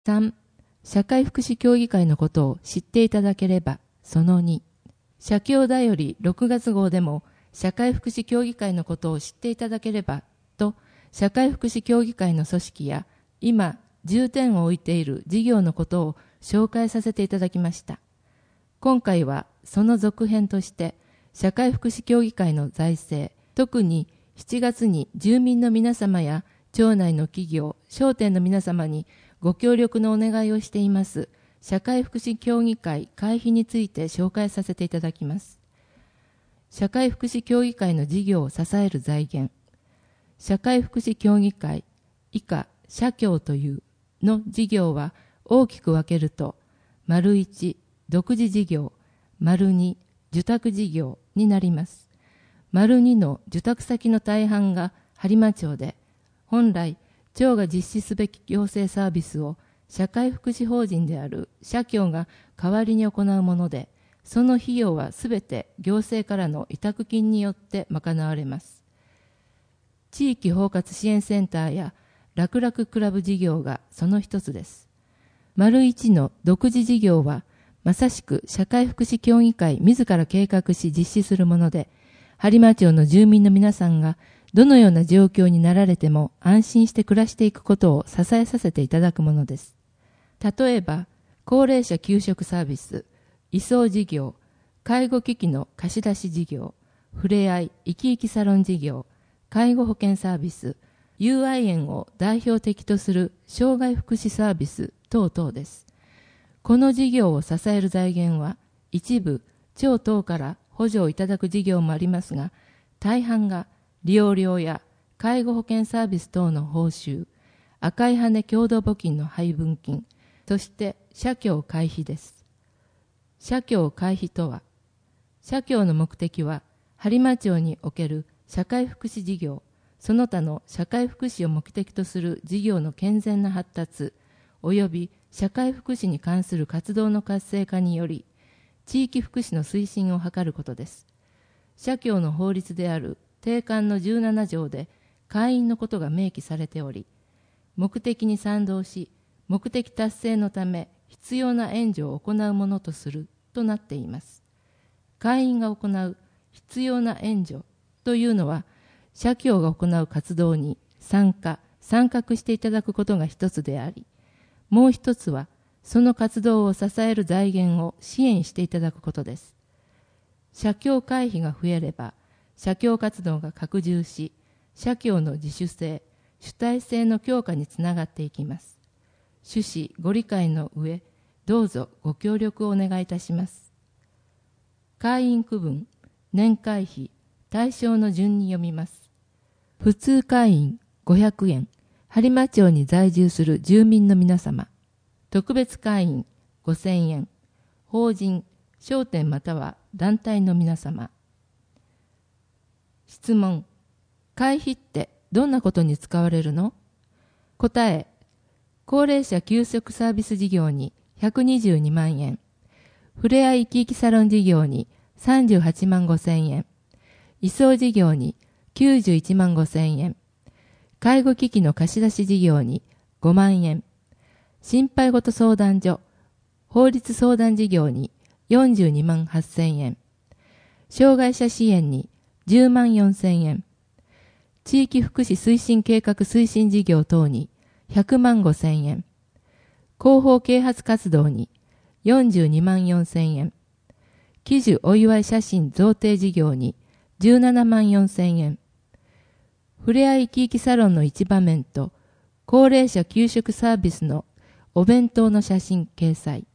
3. 社会福祉協議会のことを知っていただければ。その2。社協だより6月号でも社会福祉協議会のことを知っていただければと、社会福祉協議会の組織や今重点を置いている事業のことを紹介させていただきました。今回はその続編として社会福祉協議会の財政、特に7月に住民の皆様や町内の企業、商店の皆様にご協力のお願いをしています社会福祉協議会会費について紹介させていただきます。社会福祉協議会の事業を支える財源。社会福祉協議会以下社協というの事業は大きく分けると、丸1、独自事業、丸2、受託事業になります。丸2の受託先の大半が播磨町で、本来町が実施すべき行政サービスを社会福祉法人である社協が代わりに行うもので、その費用はすべて行政からの委託金によって賄われます。地域包括支援センターや楽々クラブ事業がその一つです。丸1の独自事業は、まさしく社会福祉協議会自ら計画し実施するもので、播磨町の住民の皆さんがどのような状況になられても安心して暮らしていくことを支えさせていただくものです。例えば、高齢者給食サービス、移送事業、介護機器の貸し出し事業、ふれあい生き生きサロン事業、介護保険サービス、UI 園を代表的とする障害福祉サービス等々です。この事業を支える財源は、一部、町等から補助をいただく事業もありますが、大半が利用料や介護保険サービス等の報酬、赤い羽共同募金の配分金、そして社協会費です。社協会費とは、社協の目的は、播磨町における社会福祉事業、その他の社会福祉を目的とする事業の健全な発達、及び社会福祉に関する活動の活性化により、地域福祉の推進を図ることです。社協の法律である定款の17条で会員のことが明記されており、目的に賛同し、目的達成のため必要な援助を行うものとするとなっています。会員が行う必要な援助というのは、社協が行う活動に参画していただくことが一つであり、もう一つは、その活動を支える財源を支援していただくことです。社協会費が増えれば、社協活動が拡充し、社協の自主性、主体性の強化につながっていきます。趣旨ご理解の上、どうぞご協力をお願いいたします。会員区分、年会費、対象の順に読みます。普通会員500円、播磨町に在住する住民の皆様。特別会員5000円、法人、商店または団体の皆様。質問、会費ってどんなことに使われるの？答え、高齢者給食サービス事業に122万円、ふれあい生き生きサロン事業に38万5千円、移送事業に91万5千円、介護機器の貸し出し事業に5万円、心配事相談所、法律相談事業に42万8千円、障害者支援に10万4千円、地域福祉推進計画推進事業等に100万5千円、広報啓発活動に42万4千円、喜寿お祝い写真贈呈事業に17万4千円、ふれあい生き生きサロンの一場面と高齢者給食サービスのお弁当の写真掲載。